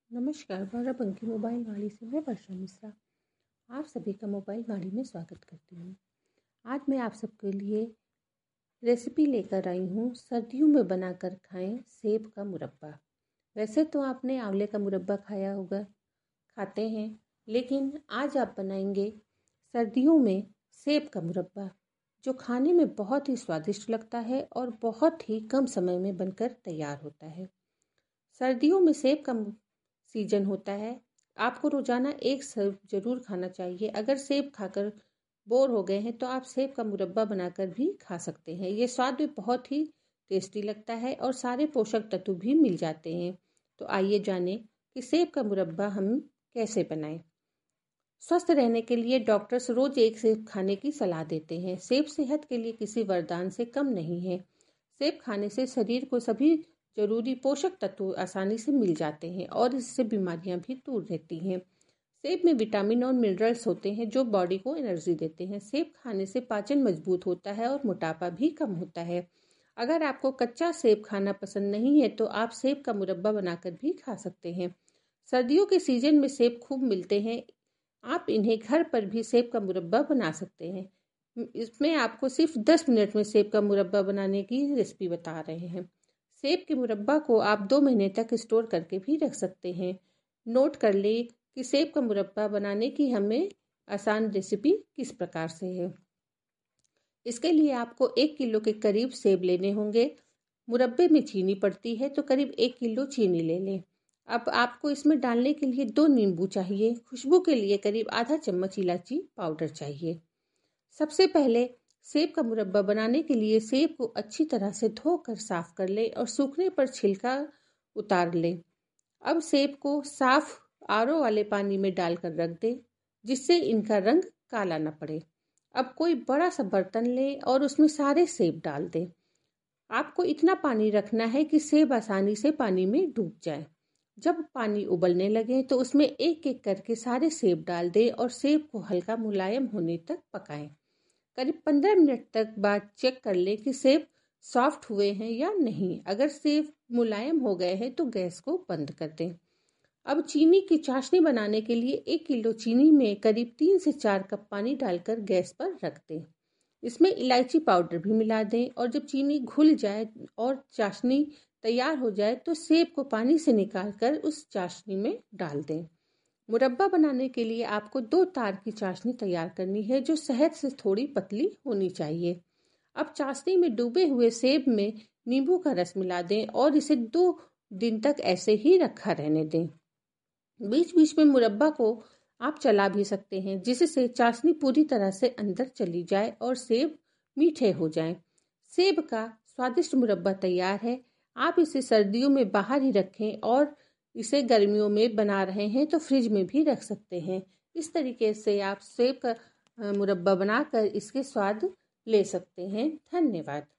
नमस्कार, बाराबंकी मोबाइल वाड़ी से मैं वर्षा मिश्रा आप सभी का मोबाइल वाड़ी में स्वागत करती हूँ। आज मैं आप सबके लिए रेसिपी लेकर आई हूँ। सर्दियों में बनाकर खाएं सेब का मुरब्बा। वैसे तो आपने आंवले का मुरब्बा खाया होगा, खाते हैं, लेकिन आज आप बनाएंगे सर्दियों में सेब का मुरब्बा, जो खाने में बहुत ही स्वादिष्ट लगता है और बहुत ही कम समय में बनकर तैयार होता है। सर्दियों में सेब का सीजन होता है। आपको रोजाना एक सेब जरूर खाना चाहिए। अगर सेब खाकर बोर हो गए हैं तो आप सेब का मुरब्बा बनाकर भी खा सकते हैं। ये स्वाद में बहुत ही टेस्टी लगता है और सारे पोषक तत्व भी मिल जाते हैं। तो आइए जानें कि सेब का मुरब्बा हम कैसे बनाएं। स्वस्थ रहने के लिए डॉक्टर्स रोज एक सेब खाने की सलाह देते हैं। सेब सेहत के लिए किसी वरदान से कम नहीं है। सेब खाने से शरीर को सभी जरूरी पोषक तत्व आसानी से मिल जाते हैं और इससे बीमारियां भी दूर रहती हैं। सेब में विटामिन और मिनरल्स होते हैं जो बॉडी को एनर्जी देते हैं। सेब खाने से पाचन मजबूत होता है और मोटापा भी कम होता है। अगर आपको कच्चा सेब खाना पसंद नहीं है तो आप सेब का मुरब्बा बनाकर भी खा सकते हैं। सर्दियों के सीजन में सेब खूब मिलते हैं। आप इन्हें घर पर भी सेब का मुरब्बा बना सकते हैं। इसमें आपको सिर्फ 10 मिनट में सेब का मुरब्बा बनाने की रेसिपी बता रहे हैं। सेब के मुरब्बा को आप 2 महीने तक स्टोर करके भी रख सकते हैं। नोट कर ले कि सेब का मुरब्बा बनाने की हमें आसान रेसिपी किस प्रकार से है। इसके लिए आपको 1 किलो के करीब सेब लेने होंगे। मुरब्बे में चीनी पड़ती है तो करीब 1 किलो चीनी ले लें। अब आपको इसमें डालने के लिए 2 नींबू चाहिए। खुशबू के लिए करीब आधा चम्मच इलायची पाउडर चाहिए। सबसे पहले सेब का मुरब्बा बनाने के लिए सेब को अच्छी तरह से धोकर साफ कर लें और सूखने पर छिलका उतार लें। अब सेब को साफ आरओ वाले पानी में डालकर रख दें, जिससे इनका रंग काला न पड़े। अब कोई बड़ा सा बर्तन लें और उसमें सारे सेब डाल दें। आपको इतना पानी रखना है कि सेब आसानी से पानी में डूब जाए। जब पानी उबलने लगे तो उसमें एक एक करके सारे सेब डाल दें और सेब को हल्का मुलायम होने तक पकाएं। करीब 15 मिनट तक बाद चेक कर लें कि सेब सॉफ्ट हुए हैं या नहीं। अगर सेब मुलायम हो गए हैं तो गैस को बंद कर दें। अब चीनी की चाशनी बनाने के लिए 1 किलो चीनी में करीब 3 से 4 कप पानी डालकर गैस पर रख दें। इसमें इलायची पाउडर भी मिला दें और जब चीनी घुल जाए और चाशनी तैयार हो जाए तो सेब को पानी से निकालकर उस चाशनी में डाल दें। मुरब्बा बनाने के लिए आपको 2 तार की चाशनी तैयार करनी है जो शहद से थोड़ी पतली होनी चाहिए। अब चाशनी में डूबे हुए सेब में नींबू का रस मिला दें और इसे 2 दिन तक ऐसे ही रखा रहने दें। बीच बीच में मुरब्बा को आप चला भी सकते हैं, जिससे चाशनी पूरी तरह से अंदर चली जाए और सेब मीठे हो जाएं। सेब का स्वादिष्ट मुरब्बा तैयार है। आप इसे सर्दियों में बाहर ही रखें और इसे गर्मियों में बना रहे हैं तो फ्रिज में भी रख सकते हैं। इस तरीके से आप सेब का मुरब्बा बनाकर इसके स्वाद ले सकते हैं। धन्यवाद।